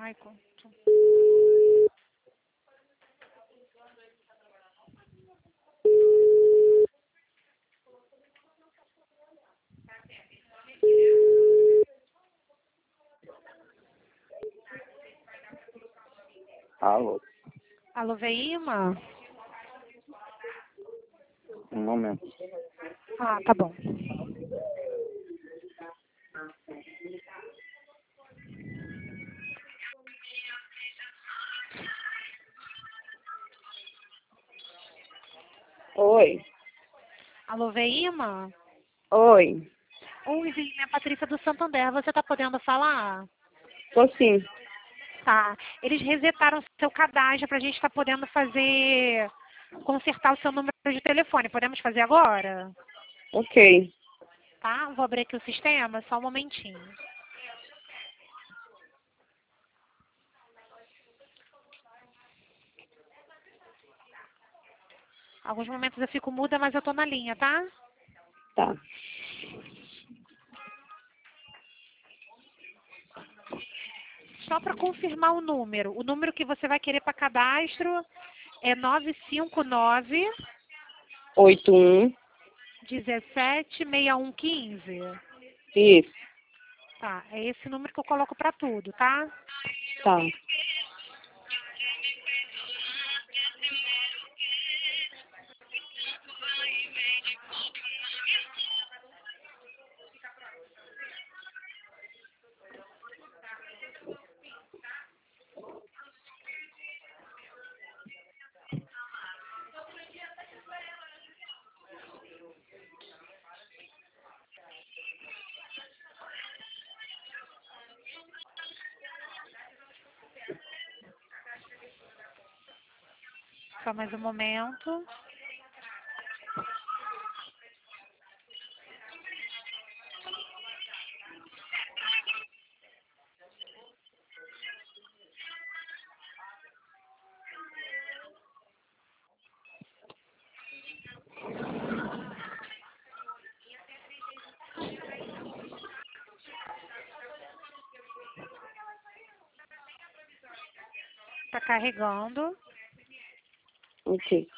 Ai, Alô, Alô, Veíma? um momento. Ah, tá bom. Oi, Alô, Veíma? oi, Oi, Veíma, é a Patrícia do Santander. Você tá podendo falar? tô sim. Tá. Eles resetaram seu cadastro pra gente estar podendo consertar o seu número de telefone. Podemos fazer agora? Ok, Tá? Vou abrir aqui o sistema, só um momentinho. Alguns momentos eu fico muda, mas eu tô na linha, tá? tá. Só para confirmar o número que você vai querer para cadastro é 959 81, 176115. isso, Tá, é esse número que eu coloco para tudo, tá? tá. Só mais um momento. Tá carregando. Ok.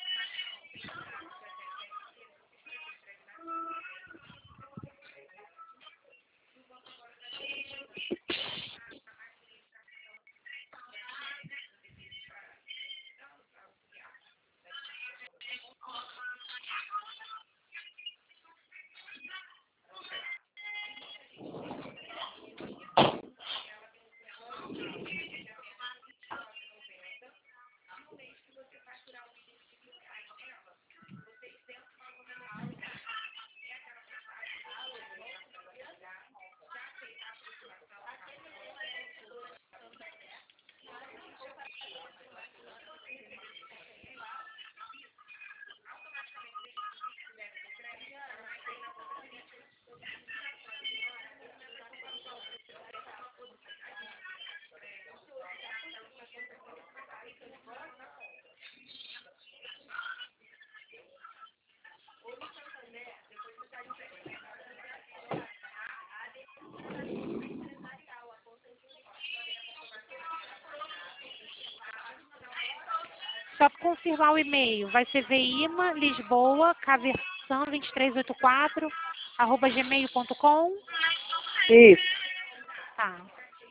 Só para confirmar o e-mail, vai ser veima lisboa caversão 2384 @gmail.com. Isso, Tá.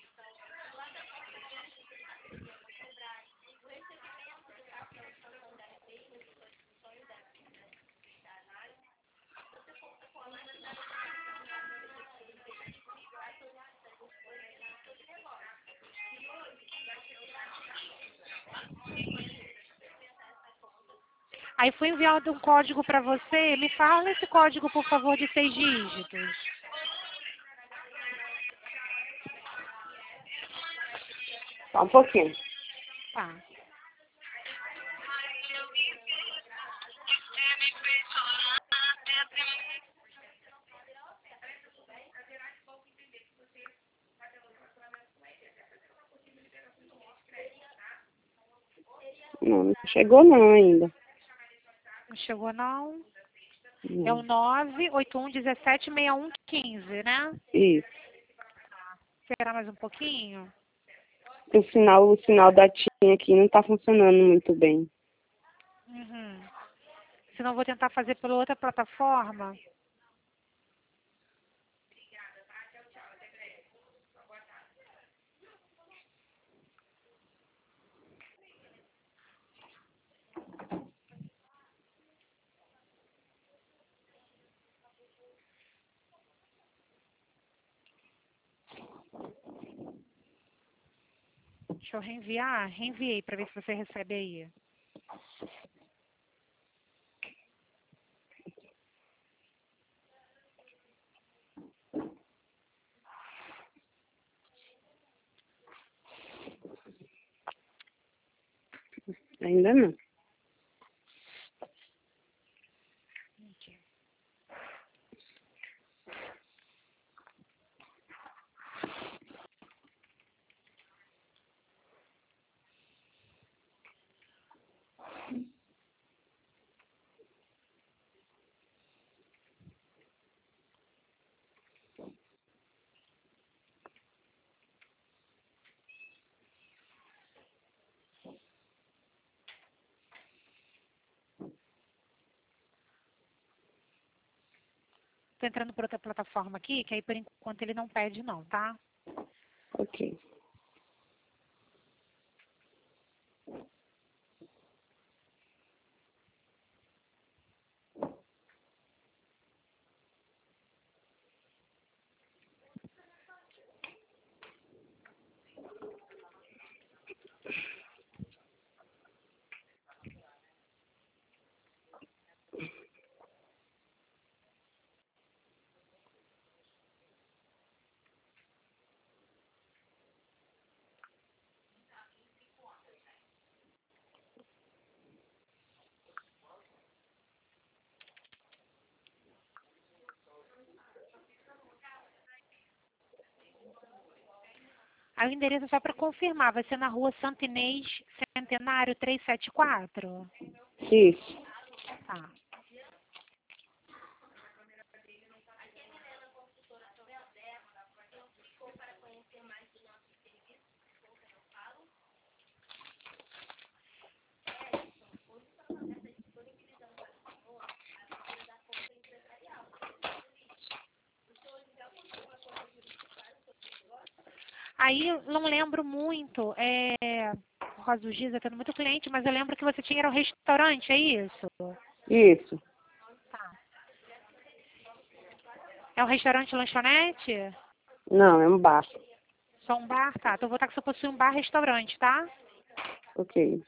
Aí foi enviado um código para você. Me fala esse código, por favor, de 6 dígitos. só um pouquinho. Tá. Não chegou não ainda. Não chegou, não? É o Não. 981176115, né? Isso, Esperar mais um pouquinho. o sinal da TIM aqui não tá funcionando muito bem. Uhum. Senão eu vou tentar fazer pela outra plataforma. Deixa eu reenviar. Reenviei para ver se você recebe aí. Ainda não. Aqui. Tô entrando por outra plataforma aqui, que aí por enquanto ele não pede não, tá? Ok. Aí o endereço só para confirmar, vai ser na rua Santo Inês, Centenário 374? Isso. Tá. Aí eu não lembro muito, por causa do Giza, tendo muito cliente, mas eu lembro que você tinha era um restaurante, é isso? Isso. Tá. É um restaurante lanchonete? Não, é um bar. Só um bar? Tá. Então eu vou botar que você possui um bar-restaurante, tá? Ok.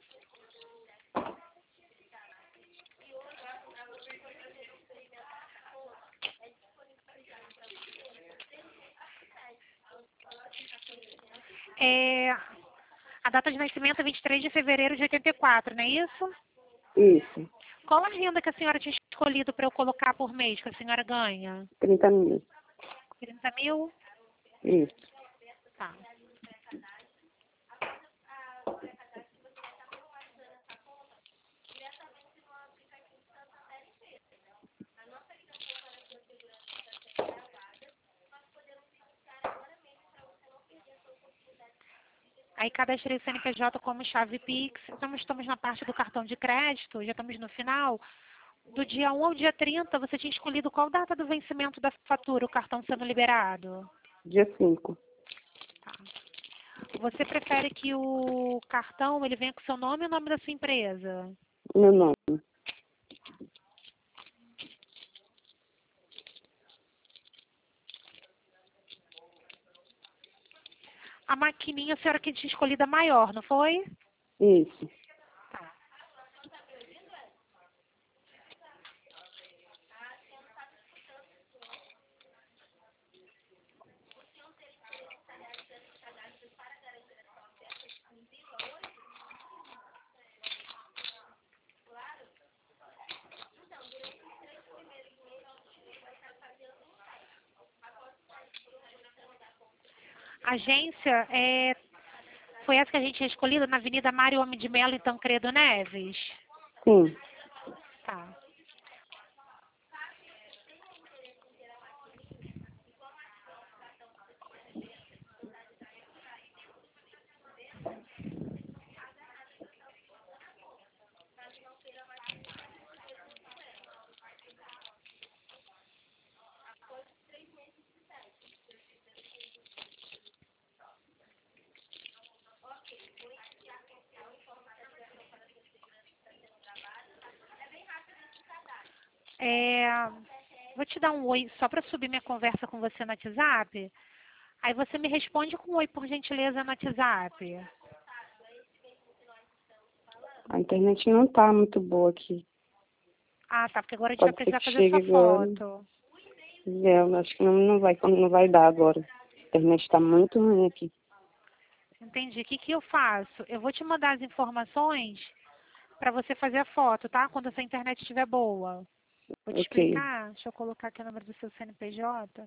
A data de nascimento é 23 de fevereiro de 84, não é isso? Isso. Qual a renda que a senhora tinha escolhido para eu colocar por mês que a senhora ganha? 30.000. 30 mil? Isso. Tá. Aí cadastrei o CNPJ como chave Pix. Estamos na parte do cartão de crédito, já estamos no final. Do dia 1 ao dia 30, você tinha escolhido qual data do vencimento da fatura, o cartão sendo liberado? Dia 5. Tá. Você prefere que o cartão ele venha com o seu nome e o nome da sua empresa? Meu nome. A maquininha a senhora que tinha escolhido a maior, não foi? Isso. Tá. A agência foi essa que a gente tinha escolhido na Avenida Mário Homem de Melo e Tancredo Neves? Sim. Tá. Vou te dar um oi só para subir minha conversa com você no WhatsApp. Aí você me responde com um oi, por gentileza, no WhatsApp. A internet não tá muito boa aqui. Ah, tá, porque agora a gente vai Pode ser precisar que fazer chegue sua agora. foto. Eu acho que não vai dar agora. A internet tá muito ruim aqui. Entendi. O que eu faço? Eu vou te mandar as informações para você fazer a foto, tá? Quando a sua internet estiver boa. Vou te Ok. explicar. Deixa eu colocar aqui o número do seu CNPJ.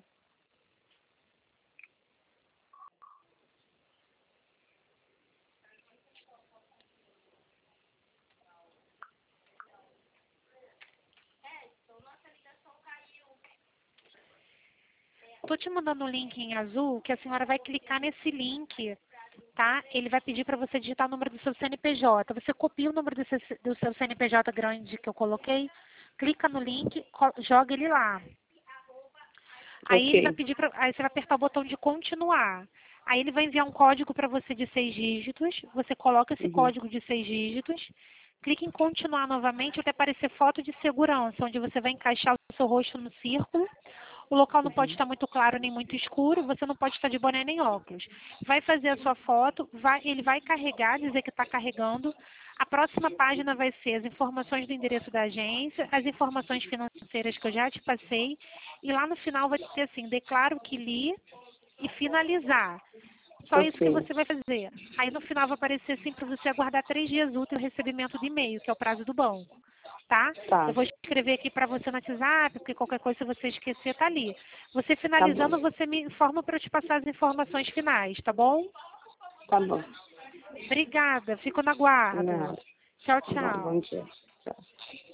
Estou te mandando um link em azul que a senhora vai clicar nesse link, tá? Ele vai pedir para você digitar o número do seu CNPJ. Você copia o número do seu CNPJ grande que eu coloquei, clica no link, joga ele lá. Aí ele vai Ok. pedir aí você vai apertar o botão de continuar. Aí ele vai enviar um código para você de 6 dígitos. Você coloca esse Uhum. código de 6 dígitos. Clique em continuar novamente até aparecer foto de segurança, onde você vai encaixar o seu rosto no círculo. O local não pode Uhum. estar muito claro nem muito escuro. Você não pode estar de boné nem óculos. Vai fazer a sua foto. Ele vai carregar, dizer que está carregando. A próxima página vai ser as informações do endereço da agência, as informações financeiras que eu já te passei. E lá no final vai ter assim, declaro que li e finalizar. Só isso que Ok. você vai fazer. Aí no final vai aparecer assim para você aguardar 3 dias úteis o recebimento do e-mail, que é o prazo do banco. Tá? Tá. Eu vou escrever aqui para você no WhatsApp, porque qualquer coisa, se você esquecer, tá ali. Você Tá bom. finalizando, você me informa para eu te passar as informações finais, tá bom? Tá bom. Obrigada, fico no aguardo. Nada. Tchau, Tá bom. Bom tchau. dia. Tchau.